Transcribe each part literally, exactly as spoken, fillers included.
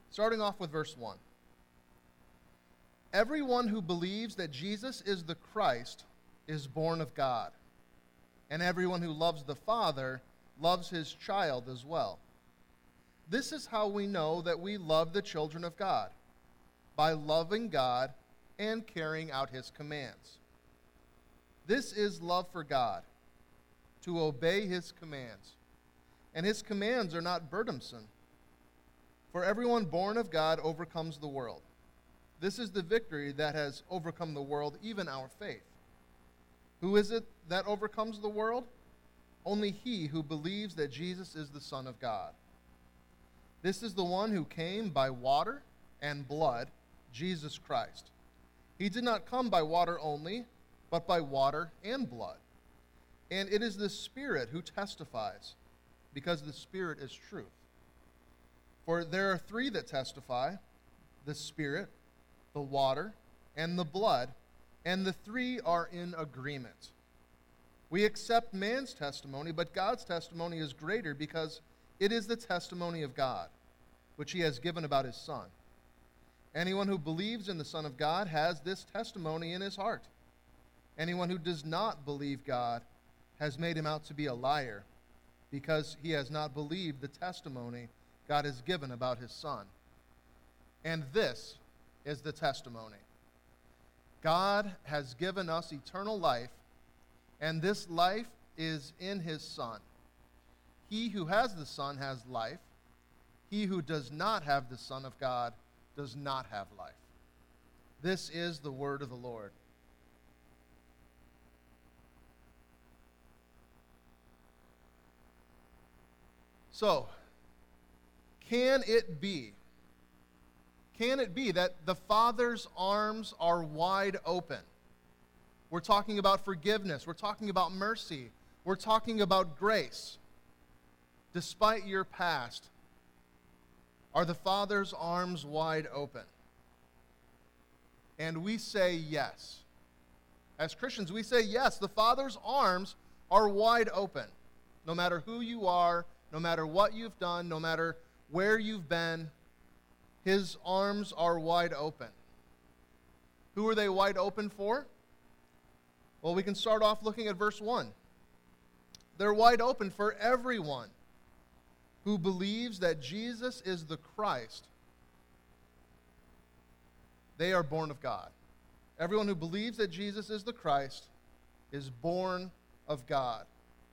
starting off with verse one. Everyone who believes that Jesus is the Christ is born of God, and everyone who loves the Father loves his child as well. This is how we know that we love the children of God, by loving God and carrying out his commands. This is love for God, to obey his commands. And his commands are not burdensome. For everyone born of God overcomes the world. This is the victory that has overcome the world, even our faith. Who is it that overcomes the world? Only he who believes that Jesus is the Son of God. This is the one who came by water and blood, Jesus Christ. He did not come by water only, but by water and blood. And it is the Spirit who testifies, because the Spirit is truth. For there are three that testify, the Spirit, the water, and the blood, and the three are in agreement. We accept man's testimony, but God's testimony is greater, because it is the testimony of God, which he has given about his Son. Anyone who believes in the Son of God has this testimony in his heart. Anyone who does not believe God has made him out to be a liar, because he has not believed the testimony God has given about his Son. And this is the testimony. God has given us eternal life, and this life is in his Son. He who has the Son has life. He who does not have the Son of God does not have life. This is the word of the Lord. So, can it be, can it be that the Father's arms are wide open? We're talking about forgiveness. We're talking about mercy. We're talking about grace. Despite your past, are the Father's arms wide open? And we say yes. As Christians, we say yes. The Father's arms are wide open. No matter who you are, no matter what you've done, no matter where you've been, his arms are wide open. Who are they wide open for? Well, we can start off looking at verse one. They're wide open for everyone who believes that Jesus is the Christ. They are born of God. Everyone who believes that Jesus is the Christ is born of God.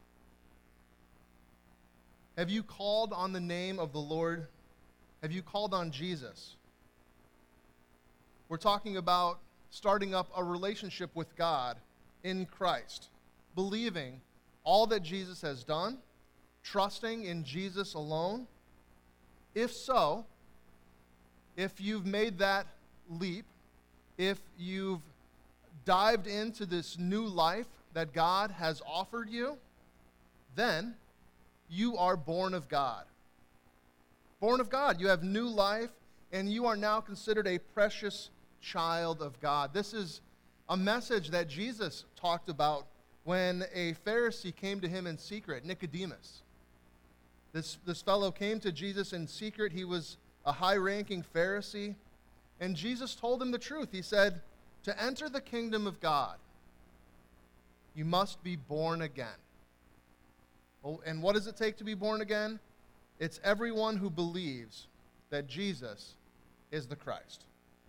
Have you called on the name of the Lord? Have you called on Jesus? We're talking about starting up a relationship with God in Christ, believing all that Jesus has done, trusting in Jesus alone. If so, if you've made that leap, if you've dived into this new life that God has offered you, then you are born of God. Born of God. You have new life, and you are now considered a precious child of God. This is a message that Jesus talked about when a Pharisee came to him in secret, Nicodemus. This, this fellow came to Jesus in secret. He was a high-ranking Pharisee, and Jesus told him the truth. He said, to enter the kingdom of God, you must be born again. Oh, and what does it take to be born again? It's everyone who believes that Jesus is the Christ.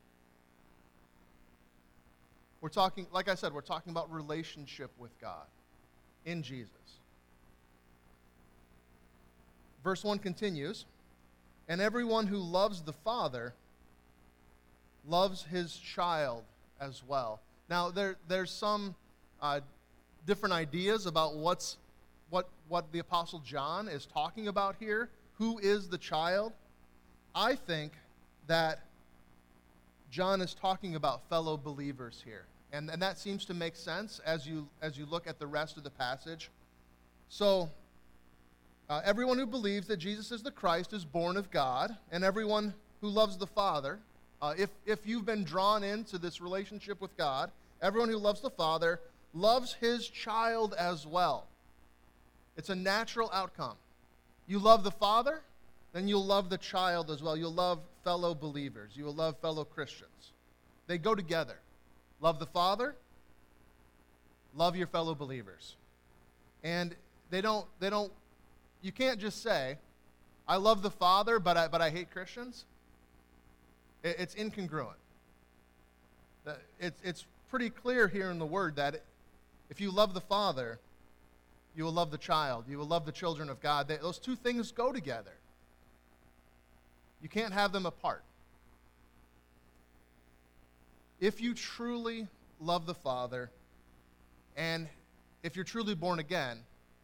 We're talking, like I said, we're talking about relationship with God in Jesus. Verse one continues, and everyone who loves the Father loves his child as well. Now, there, there's some uh, different ideas about what's what, what the Apostle John is talking about here. Who is the child? I think that John is talking about fellow believers here. And, and that seems to make sense as you, as you look at the rest of the passage. So, uh, everyone who believes that Jesus is the Christ is born of God, and everyone who loves the Father, uh, if, if you've been drawn into this relationship with God, everyone who loves the Father loves his child as well. It's a natural outcome. You love the Father, then you'll love the child as well. You'll love fellow believers. You will love fellow Christians. They go together. Love the Father, love your fellow believers. And they don't, they don't, you can't just say, I love the Father, but I, but I hate Christians. It, it's incongruent. It's, it's pretty clear here in the Word that if you love the Father, you will love the child. You will love the children of God. They, those two things go together. You can't have them apart. If you truly love the Father, and if you're truly born again,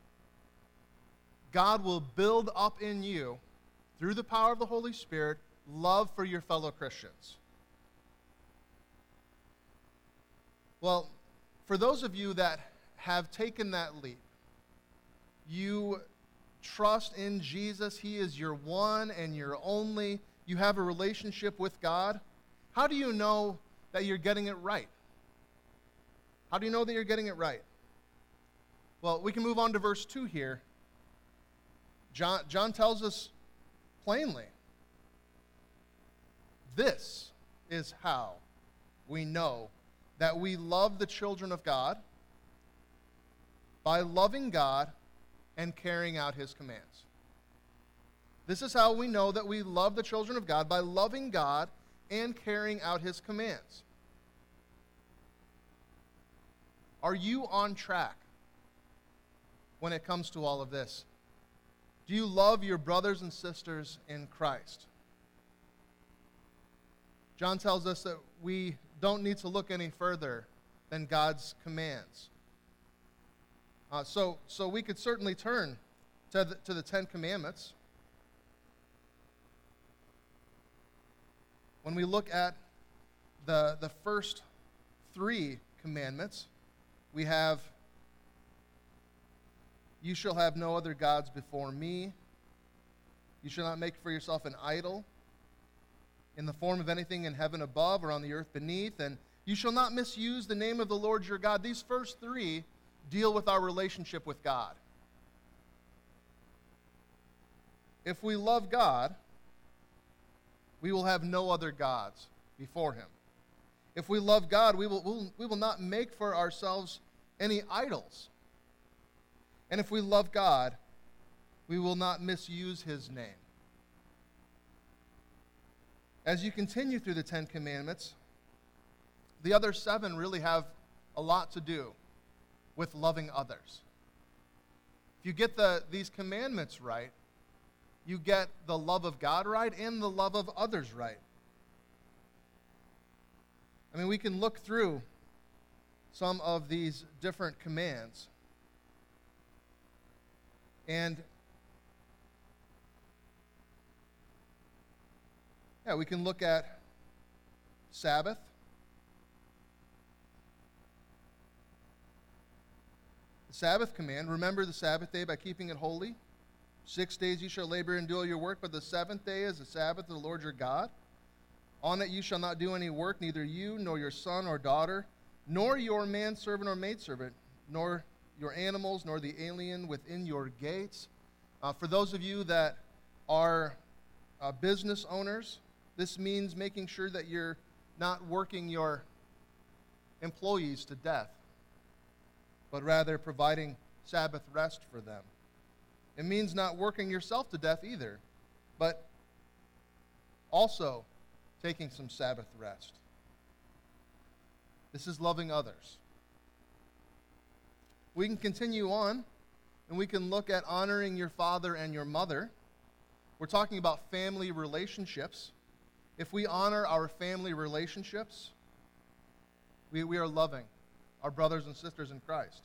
God will build up in you, through the power of the Holy Spirit, love for your fellow Christians. Well, for those of you that have taken that leap, you trust in Jesus, He is your one and your only, you have a relationship with God, how do you know that you're getting it right? How do you know that you're getting it right? Well, we can move on to verse two here. John, John tells us plainly, this is how we know that we love the children of God, by loving God and carrying out His commands. This is how we know that we love the children of God, by loving God and carrying out His commands. Are you on track when it comes to all of this? Do you love your brothers and sisters in Christ? John tells us that we don't need to look any further than God's commands. Uh, so, so we could certainly turn to the, to the Ten Commandments. When we look at the, the first three commandments, we have, you shall have no other gods before me. You shall not make for yourself an idol in the form of anything in heaven above or on the earth beneath. And you shall not misuse the name of the Lord your God. These first three deal with our relationship with God. If we love God, we will have no other gods before Him. If we love God, we will, we'll, we will not make for ourselves any idols. And if we love God, we will not misuse His name. As you continue through the Ten Commandments, the other seven really have a lot to do with loving others. If you get the, these commandments right, you get the love of God right and the love of others right. I mean, we can look through some of these different commands. And yeah, we can look at Sabbath. The Sabbath command, remember the Sabbath day by keeping it holy. Six days you shall labor and do all your work, but the seventh day is the Sabbath of the Lord your God. On it you shall not do any work, neither you, nor your son or daughter, nor your manservant or maidservant, nor your animals, nor the alien within your gates. Uh, for those of you that are uh, business owners, this means making sure that you're not working your employees to death, but rather providing Sabbath rest for them. It means not working yourself to death either, but also taking some Sabbath rest. This is loving others. We can continue on, and we can look at honoring your father and your mother. We're talking about family relationships. If we honor our family relationships, we, we are loving our brothers and sisters in Christ.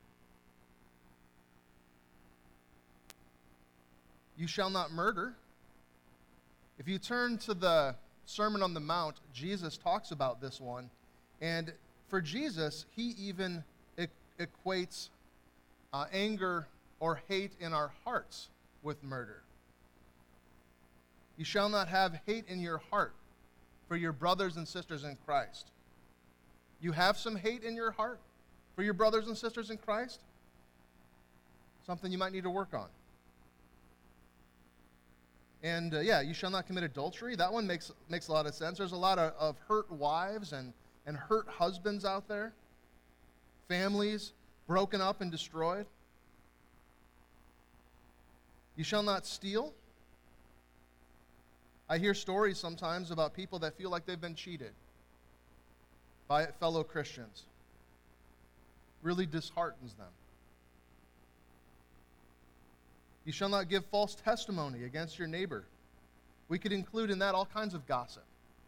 You shall not murder. If you turn to the Sermon on the Mount, Jesus talks about this one. And for Jesus, he even e- equates uh, anger or hate in our hearts with murder. You shall not have hate in your heart for your brothers and sisters in Christ. You have some hate in your heart for your brothers and sisters in Christ? Something you might need to work on. And uh, yeah, you shall not commit adultery. That one makes makes a lot of sense. There's a lot of, of hurt wives and, and hurt husbands out there. Families broken up and destroyed. You shall not steal. I hear stories sometimes about people that feel like they've been cheated by fellow Christians. Really disheartens them. You shall not give false testimony against your neighbor. We could include in that all kinds of gossip.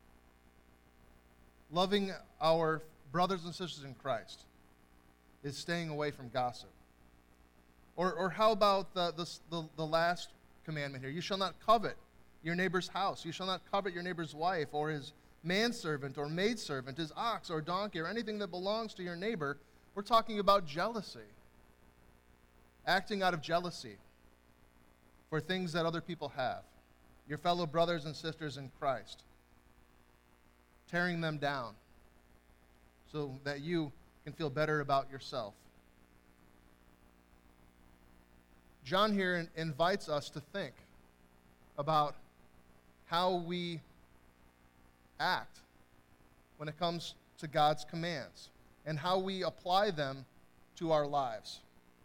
Loving our brothers and sisters in Christ is staying away from gossip. Or, or how about the, the, the, the last commandment here? You shall not covet your neighbor's house. You shall not covet your neighbor's wife or his manservant or maidservant, his ox or donkey, or anything that belongs to your neighbor. We're talking about jealousy. Acting out of jealousy for things that other people have. Your fellow brothers and sisters in Christ. Tearing them down so that you can feel better about yourself. John here invites us to think about how we act when it comes to God's commands and how we apply them to our lives.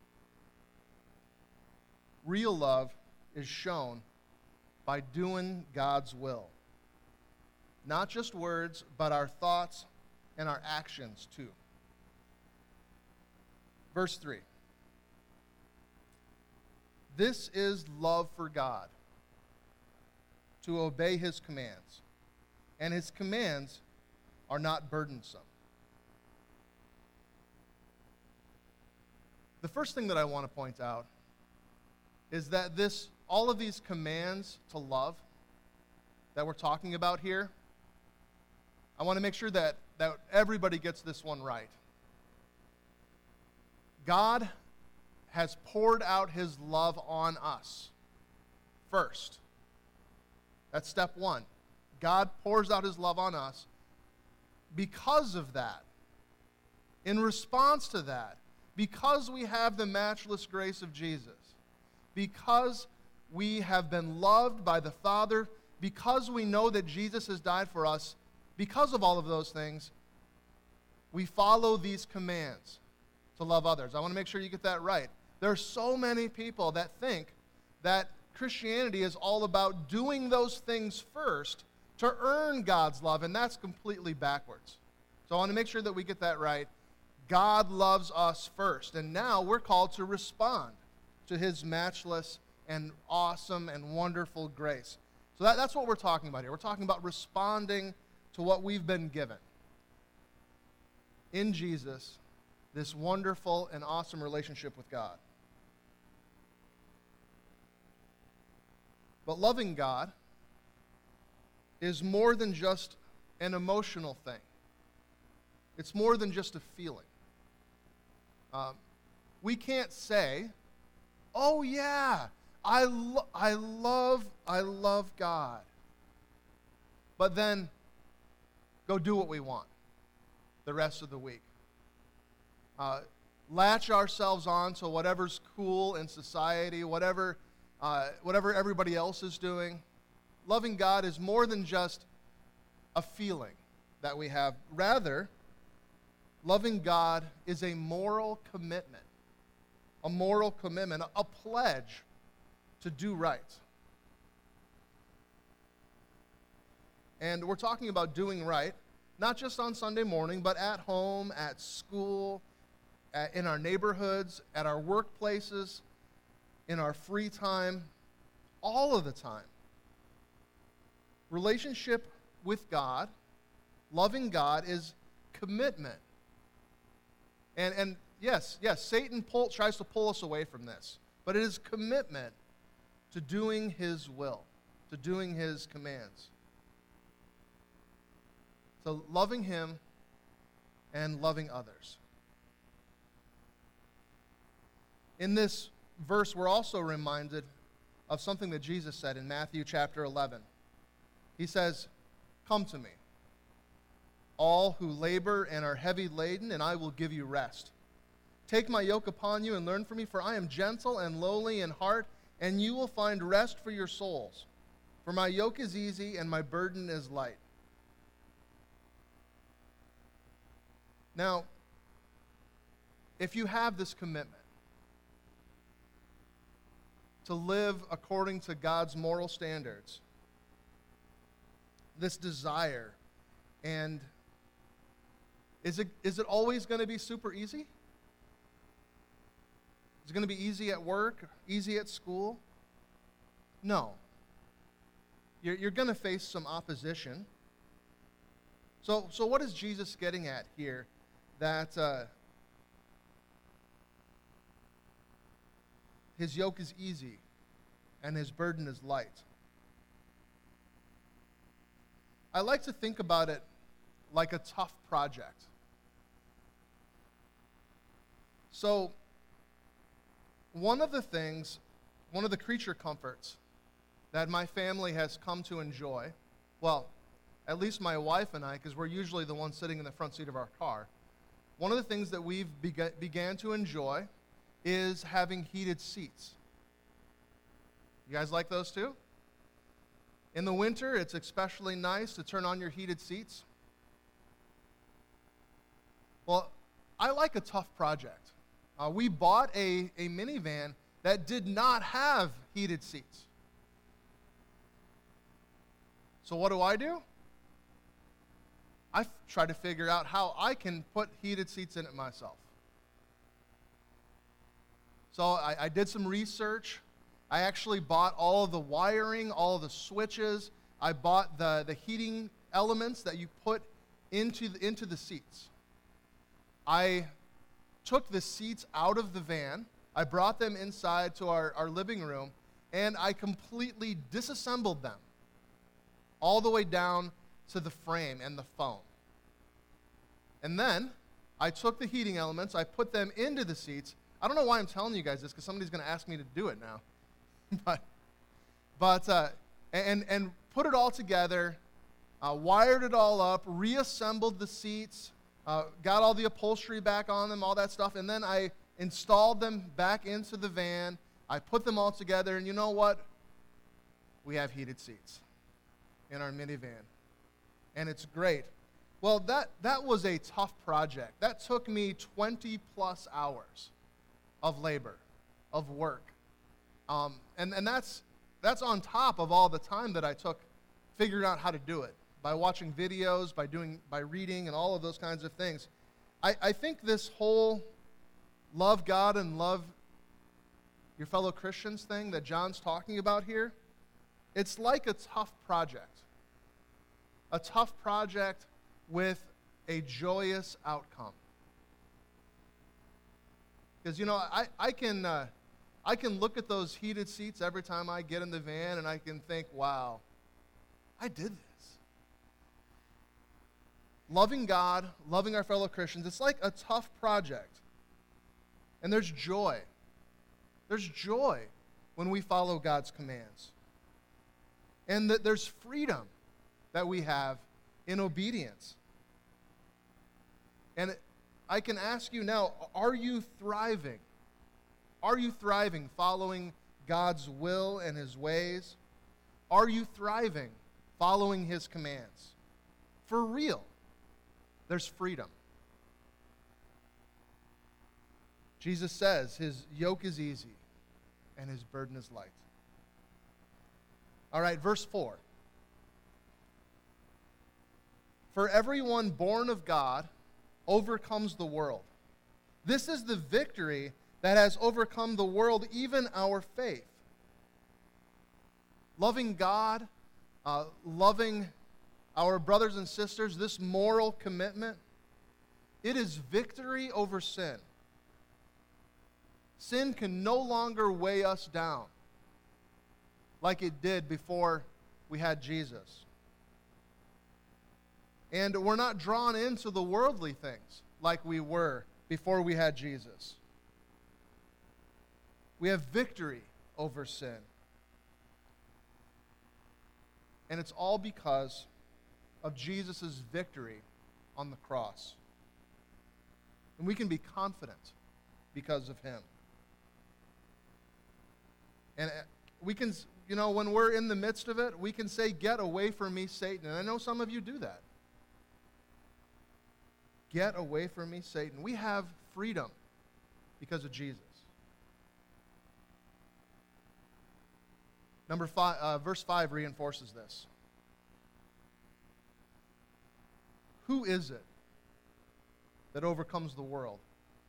Real love is shown by doing God's will. Not just words, but our thoughts and our actions too. Verse three. This is love for God, to obey His commands. And His commands are not burdensome. The first thing that I want to point out is that this, all of these commands to love that we're talking about here, I want to make sure that, that everybody gets this one right. God has poured out His love on us first. That's step one. God pours out His love on us. Because of that, in response to that, because we have the matchless grace of Jesus, because we have been loved by the Father, because we know that Jesus has died for us, because of all of those things, we follow these commands to love others. I want to make sure you get that right. There are so many people that think that Christianity is all about doing those things first to earn God's love, and that's completely backwards. So I want to make sure that we get that right. God loves us first, and now we're called to respond to His matchless and awesome and wonderful grace. So that, that's what we're talking about here. We're talking about responding to what we've been given in Jesus, this wonderful and awesome relationship with God. But loving God is more than just an emotional thing. It's more than just a feeling. Um, we can't say, oh yeah, I, lo- I love, I love God. But then go do what we want the rest of the week. Uh, latch ourselves on to whatever's cool in society, whatever, uh, whatever everybody else is doing. Loving God is more than just a feeling that we have. Rather, loving God is a moral commitment, a moral commitment, a pledge to do right. And we're talking about doing right, not just on Sunday morning, but at home, at school, at, in our neighborhoods, at our workplaces, in our free time, all of the time. Relationship with God, loving God, is commitment. And, and yes, yes, Satan pull, tries to pull us away from this, but it is commitment to doing His will, to doing His commands. So loving Him and loving others. In this verse, we're also reminded of something that Jesus said in Matthew chapter eleven. He says, "Come to me, all who labor and are heavy laden, and I will give you rest. Take my yoke upon you and learn from me, for I am gentle and lowly in heart, and you will find rest for your souls. For my yoke is easy and my burden is light. Now, if you have this commitment to live according to God's moral standards, this desire, and is it is it always going to be super easy? Is it going to be easy at work, easy at school? No. You're, you're going to face some opposition. So, so what is Jesus getting at here? That uh, his yoke is easy and his burden is light. I like to think about it like a tough project. So, one of the things, one of the creature comforts that my family has come to enjoy, well, at least my wife and I, because we're usually the ones sitting in the front seat of our car, one of the things that we've bega- began to enjoy is having heated seats. You guys like those too? In the winter, it's especially nice to turn on your heated seats. Well, I like a tough project. Uh, we bought a, a minivan that did not have heated seats. So what do I do? I f- try to figure out how I can put heated seats in it myself. So I, I did some research. I actually bought all of the wiring, all of the switches. I bought the, the heating elements that you put into the, into the seats. I took the seats out of the van. I brought them inside to our, our living room, and I completely disassembled them all the way down to the frame and the foam. And then I took the heating elements, I put them into the seats. I don't know why I'm telling you guys this, because somebody's going to ask me to do it now. but but uh, and and put it all together, uh, wired it all up, reassembled the seats, uh, got all the upholstery back on them, all that stuff, and then I installed them back into the van. I put them all together, and you know what? We have heated seats in our minivan, and it's great. Well, that, that was a tough project. That took me twenty plus hours of labor, of work. Um, and and that's, that's on top of all the time that I took figuring out how to do it, by watching videos, by doing, by reading, and all of those kinds of things. I, I think this whole love God and love your fellow Christians thing that John's talking about here, it's like a tough project. A tough project with a joyous outcome. Because, you know, I, I can uh, I can look at those heated seats every time I get in the van, and I can think, wow, I did this. Loving God, loving our fellow Christians, it's like a tough project. And there's joy. There's joy when we follow God's commands. And that there's freedom that we have in obedience. And I can ask you now, are you thriving? Are you thriving following God's will and his ways? Are you thriving following his commands? For real, there's freedom. Jesus says his yoke is easy and his burden is light. All right, verse four. For everyone born of God overcomes the world. This is the victory that has overcome the world, even our faith. Loving God, uh, loving our brothers and sisters, this moral commitment, it is victory over sin. Sin can no longer weigh us down like it did before we had Jesus. And we're not drawn into the worldly things like we were before we had Jesus. We have victory over sin. And it's all because of Jesus' victory on the cross. And we can be confident because of him. And we can you know, when we're in the midst of it, we can say, "Get away from me, Satan." And I know some of you do that. Get away from me, Satan. We have freedom because of Jesus. Number five, uh, verse five reinforces this. Who is it that overcomes the world?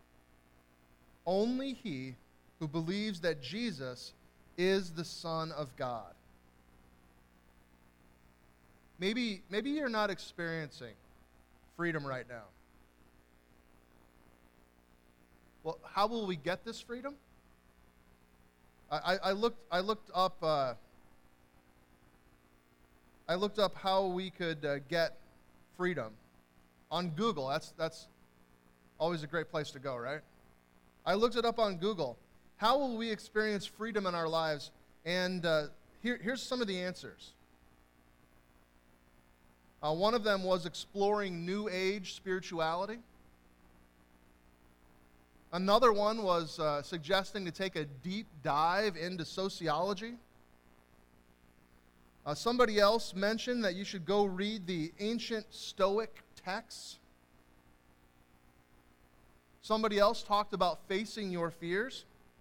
Only he who believes that Jesus is the Son of God. Maybe, maybe you're not experiencing freedom right now. Well, how will we get this freedom? I, I looked. I looked up. Uh, I looked up how we could uh, get freedom on Google. That's that's always a great place to go, right? I looked it up on Google. How will we experience freedom in our lives? And uh, here, here's some of the answers. Uh, one of them was exploring New Age spirituality. Another one was uh, suggesting to take a deep dive into sociology. Uh, somebody else mentioned that you should go read the ancient Stoic texts. Somebody else talked about facing your fears.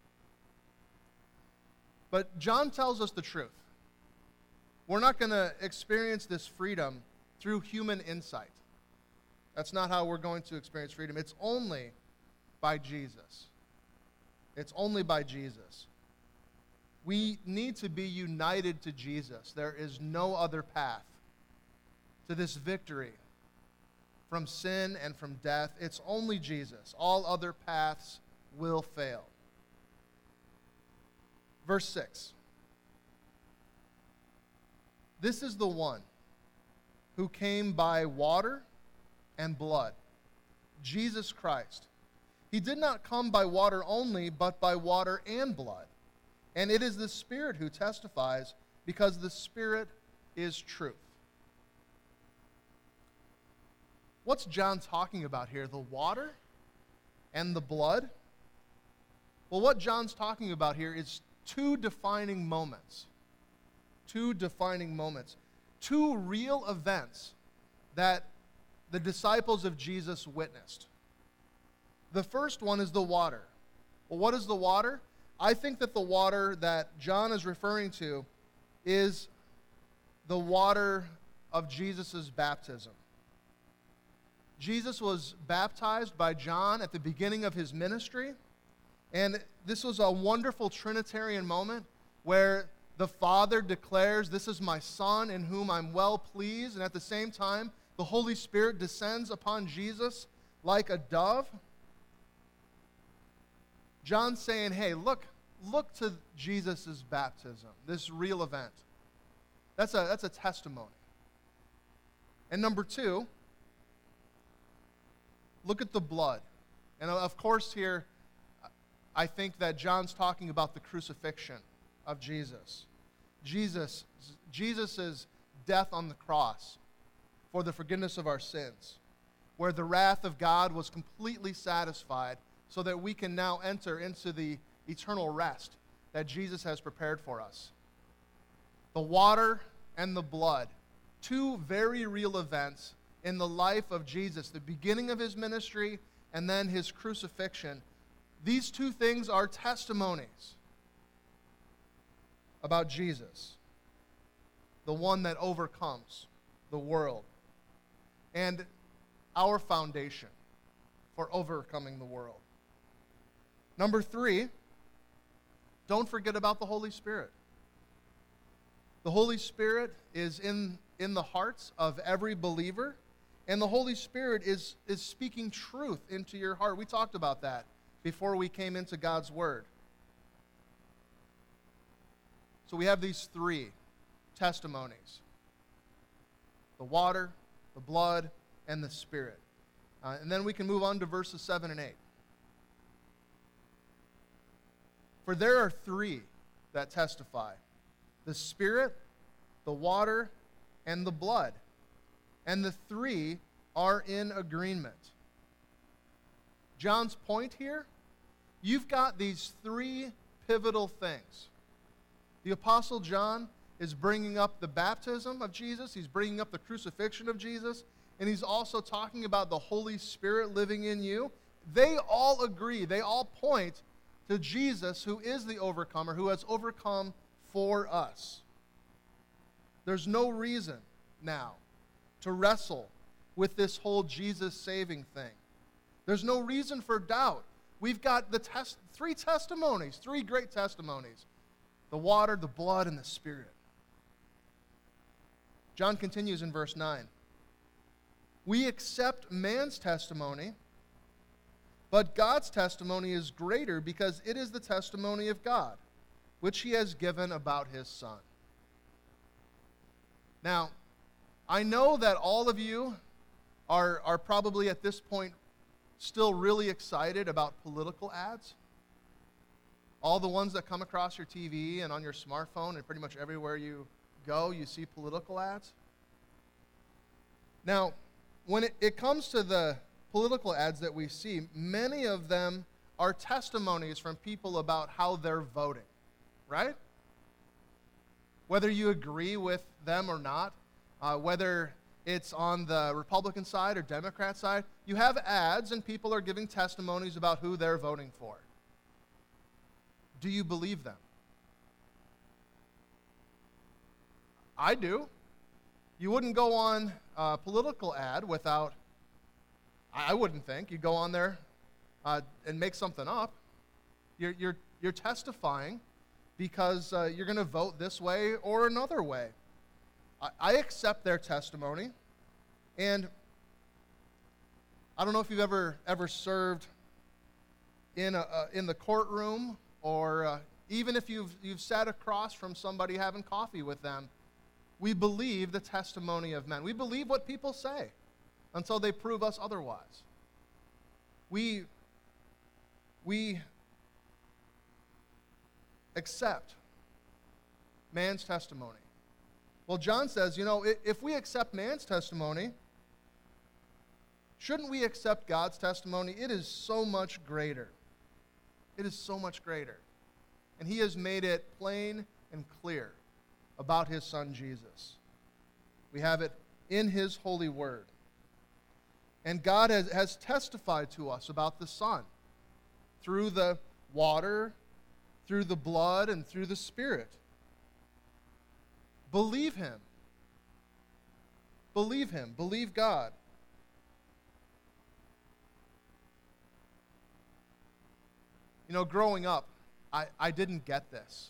But John tells us the truth. We're not going to experience this freedom through human insight. That's not how we're going to experience freedom. It's only by Jesus. It's only by Jesus. We need to be united to Jesus. There is no other path to this victory from sin and from death. It's only Jesus. All other paths will fail. Verse six. This is the one who came by water and blood, Jesus Christ. He did not come by water only, but by water and blood. And it is the Spirit who testifies, because the Spirit is truth. What's John talking about here? The water and the blood? Well, what John's talking about here is two defining moments. Two defining moments. Two real events that the disciples of Jesus witnessed. The first one is the water. Well, what is the water? I think that the water that John is referring to is the water of Jesus' baptism. Jesus was baptized by John at the beginning of his ministry, and this was a wonderful Trinitarian moment where the Father declares, "This is my Son in whom I'm well pleased," and at the same time, the Holy Spirit descends upon Jesus like a dove. John's saying, hey, look, look to Jesus' baptism, this real event. That's a, that's a testimony. And number two, look at the blood. And of course here, I think that John's talking about the crucifixion of Jesus. Jesus, Jesus' death on the cross for the forgiveness of our sins, where the wrath of God was completely satisfied so that we can now enter into the eternal rest that Jesus has prepared for us. The water and the blood, two very real events in the life of Jesus, the beginning of his ministry and then his crucifixion. These two things are testimonies about Jesus, the one that overcomes the world, and our foundation for overcoming the world. Number three, don't forget about the Holy Spirit. The Holy Spirit is in, in the hearts of every believer, and the Holy Spirit is, is speaking truth into your heart. We talked about that before we came into God's Word. So we have these three testimonies: the water, the blood, and the Spirit. Uh, and then we can move on to verses seven and eight. For there are three that testify: the Spirit, the water, and the blood. And the three are in agreement. John's point here, you've got these three pivotal things. The Apostle John is bringing up the baptism of Jesus. He's bringing up the crucifixion of Jesus. And he's also talking about the Holy Spirit living in you. They all agree. They all point to Jesus, who is the overcomer, who has overcome for us. There's no reason now to wrestle with this whole Jesus saving thing. There's no reason for doubt. We've got the test, three testimonies, three great testimonies: the water, the blood, and the Spirit. John continues in verse nine. We accept man's testimony, but God's testimony is greater because it is the testimony of God, which he has given about his Son. Now, I know that all of you are, are probably at this point still really excited about political ads. All the ones that come across your T V and on your smartphone, and pretty much everywhere you go, you see political ads. Now, when it, it comes to the political ads that we see, many of them are testimonies from people about how they're voting, right? Whether you agree with them or not, uh, whether it's on the Republican side or Democrat side, you have ads and people are giving testimonies about who they're voting for. Do you believe them? I do. You wouldn't go on a political ad without, I wouldn't think, you'd go on there uh, and make something up. You're, you're, you're testifying because uh, you're going to vote this way or another way. I, I accept their testimony, and I don't know if you've ever ever served in a, uh, in the courtroom, or uh, even if you've you've sat across from somebody having coffee with them. We believe the testimony of men. We believe what people say until they prove us otherwise. We we accept man's testimony. Well, John says, you know, if we accept man's testimony, shouldn't we accept God's testimony? It is so much greater. It is so much greater. And he has made it plain and clear about his Son Jesus. We have it in his holy word. And God has, has testified to us about the Son through the water, through the blood, and through the Spirit. Believe him. Believe him. Believe God. You know, growing up, I, I didn't get this.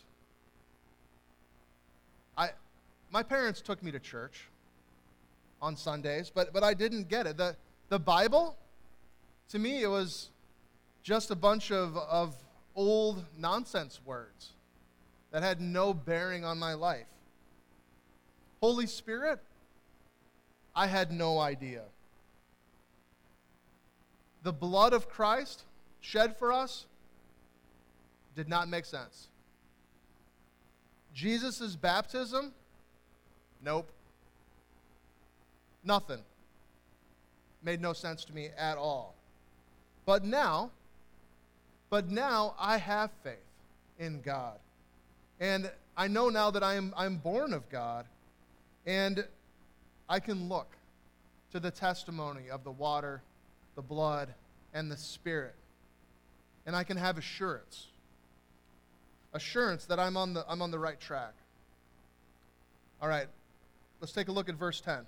I, my parents took me to church on Sundays, but, but I didn't get it. The, the Bible, to me, it was just a bunch of, of old nonsense words that had no bearing on my life. Holy Spirit, I had no idea. The blood of Christ shed for us did not make sense. Jesus' baptism? Nope. Nothing. Made no sense to me at all. But now, but now I have faith in God. And I know now that I am I'm born of God, and I can look to the testimony of the water, the blood, and the Spirit. And I can have assurance. Assurance that I'm on the I'm on the right track. All right, let's take a look at verse ten.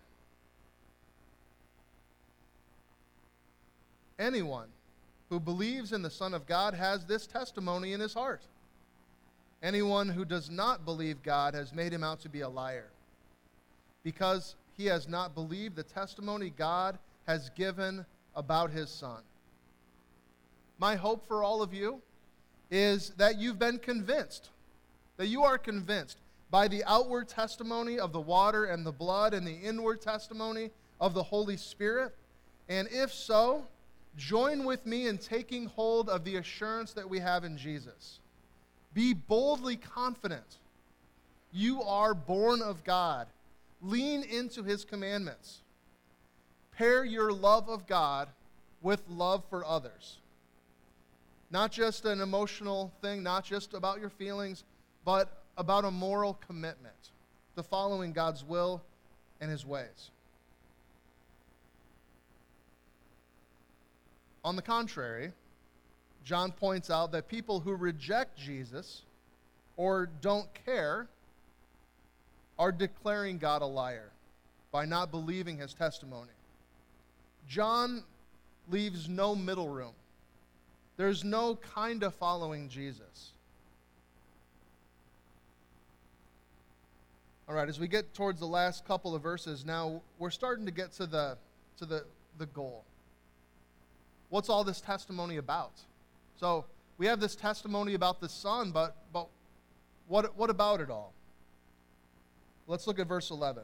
Anyone who believes in the Son of God has this testimony in his heart. Anyone who does not believe God has made him out to be a liar, because he has not believed the testimony God has given about his Son. My hope for all of you is that you've been convinced, that you are convinced by the outward testimony of the water and the blood and the inward testimony of the Holy Spirit. And if so, join with me in taking hold of the assurance that we have in Jesus. Be boldly confident. You are born of God. Lean into his commandments. Pair your love of God with love for others. Not just an emotional thing, not just about your feelings, but about a moral commitment to following God's will and his ways. On the contrary, John points out that people who reject Jesus or don't care are declaring God a liar by not believing his testimony. John leaves no middle room. There's no kind of following Jesus. All right, as we get towards the last couple of verses, now we're starting to get to the to the, the goal. What's all this testimony about? So we have this testimony about the Son, but but what what about it all? Let's look at verse eleven.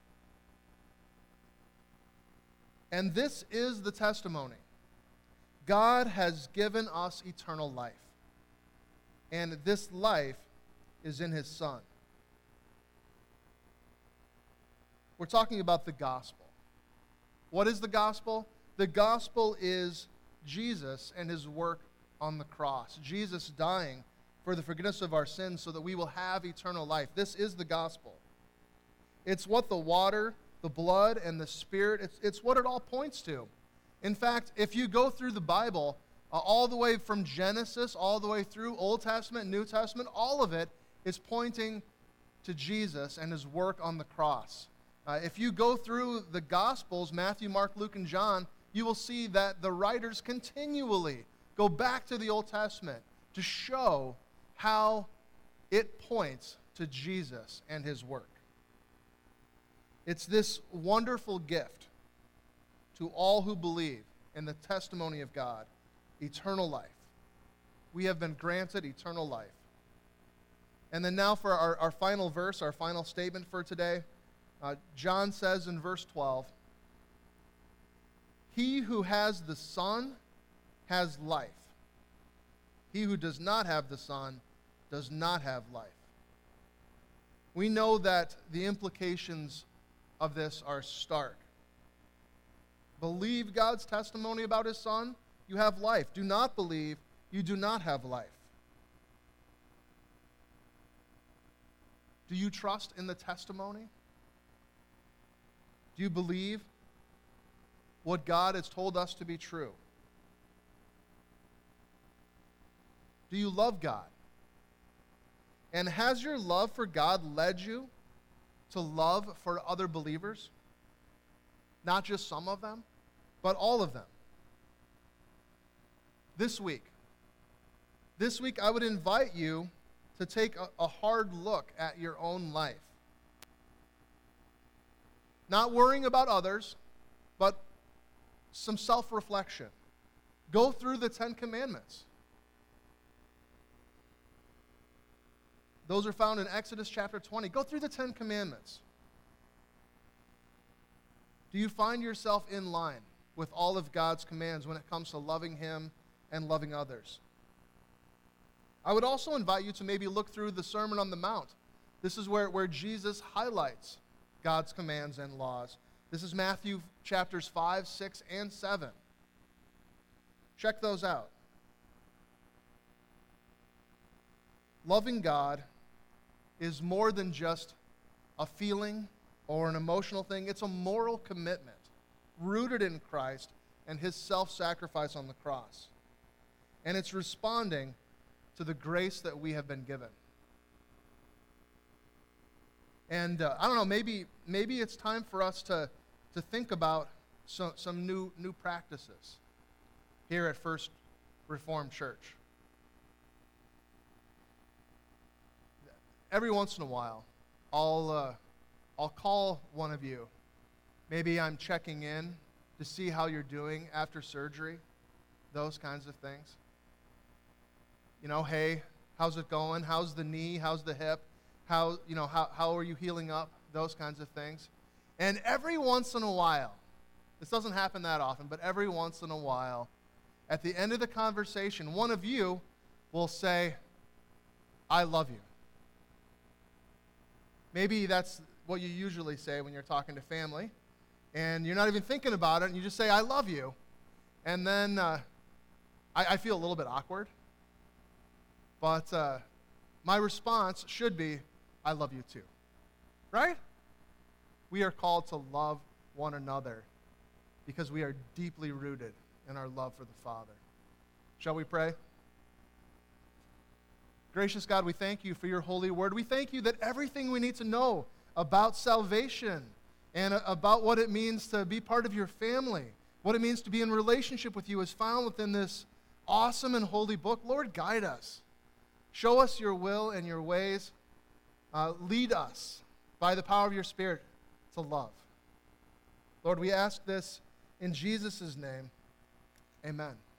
And this is the testimony. God has given us eternal life, and this life is in his Son. We're talking about the gospel. What is the gospel? The gospel is Jesus and his work on the cross. Jesus dying for the forgiveness of our sins so that we will have eternal life. This is the gospel. It's what the water, the blood, and the Spirit, it's, it's what it all points to. In fact, if you go through the Bible, uh, all the way from Genesis, all the way through Old Testament, New Testament, all of it is pointing to Jesus and his work on the cross. Uh, if you go through the Gospels, Matthew, Mark, Luke, and John, you will see that the writers continually go back to the Old Testament to show how it points to Jesus and his work. It's this wonderful gift to all who believe in the testimony of God, eternal life. We have been granted eternal life. And then now for our, our final verse, our final statement for today, uh, John says in verse twelve, "He who has the Son has life. He who does not have the Son does not have life." We know that the implications of this are stark. Believe God's testimony about his Son, you have life. Do not believe, you do not have life. Do you trust in the testimony? Do you believe what God has told us to be true? Do you love God? And has your love for God led you to love for other believers? Not just some of them, but all of them. This week, this week I would invite you to take a, a hard look at your own life. Not worrying about others, but some self-reflection. Go through the Ten Commandments. Those are found in Exodus chapter twenty. Go through the Ten Commandments. Do you find yourself in line with all of God's commands when it comes to loving him and loving others? I would also invite you to maybe look through the Sermon on the Mount. This is where, where Jesus highlights God's commands and laws. This is Matthew chapters five, six, and seven. Check those out. Loving God is more than just a feeling or an emotional thing. It's a moral commitment rooted in Christ and his self-sacrifice on the cross. And it's responding to the grace that we have been given. And uh, I don't know, maybe maybe it's time for us to, to think about some, some new, new practices here at First Reformed Church. Every once in a while, I'll uh, I'll call one of you. Maybe I'm checking in to see how you're doing after surgery, those kinds of things. You know, hey, how's it going? How's the knee? How's the hip? How, you know, how, how are you healing up? Those kinds of things. And every once in a while, this doesn't happen that often, but every once in a while, at the end of the conversation, one of you will say, "I love you." Maybe that's what you usually say when you're talking to family, and you're not even thinking about it, and you just say, "I love you." And then uh, I, I feel a little bit awkward, but uh, my response should be, I love you too. Right? We are called to love one another because we are deeply rooted in our love for the Father. Shall we pray? Gracious God, we thank you for your holy word. We thank you that everything we need to know about salvation and about what it means to be part of your family, what it means to be in relationship with you is found within this awesome and holy book. Lord, guide us. Show us your will and your ways. Uh, lead us by the power of your Spirit to love. Lord, we ask this in Jesus' name. Amen.